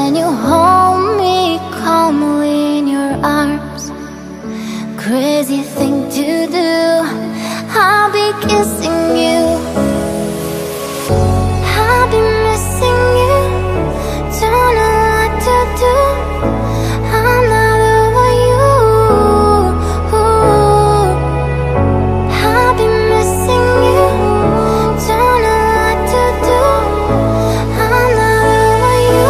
when you hold me calmly in your arms. Crazy thing to do, I'll be kissing you. I'll be missing you, don't know what to do. I'm not over you. I'll be missing you, don't know what to do. I'm not over you.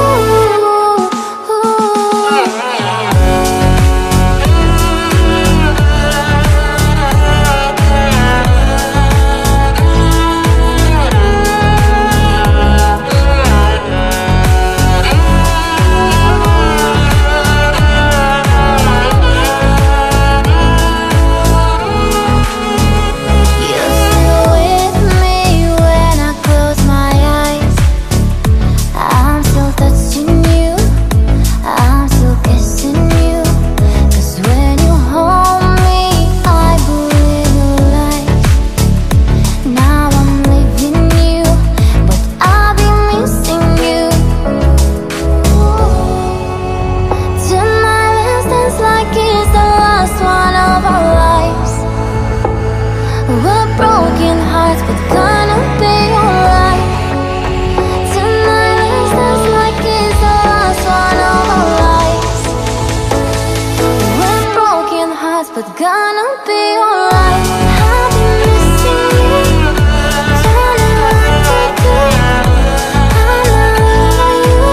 But gonna be alright. I'll be missing you, don't know what to do. I'm not over you.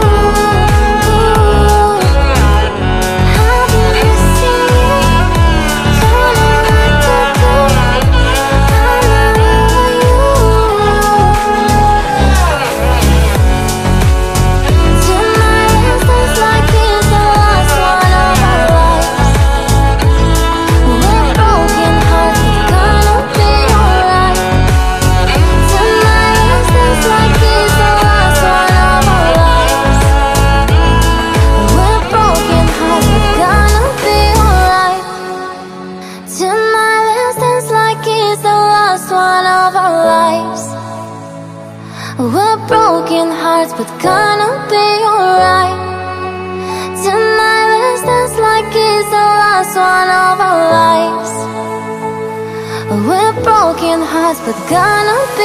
I'll be missing you, don't know what to do. I'm not over you. Tonight feels like it's the last one of our lives. We're broken hearts, but gonna be alright. Tonight let's dance like it's the last one of our lives. We're broken hearts, but gonna be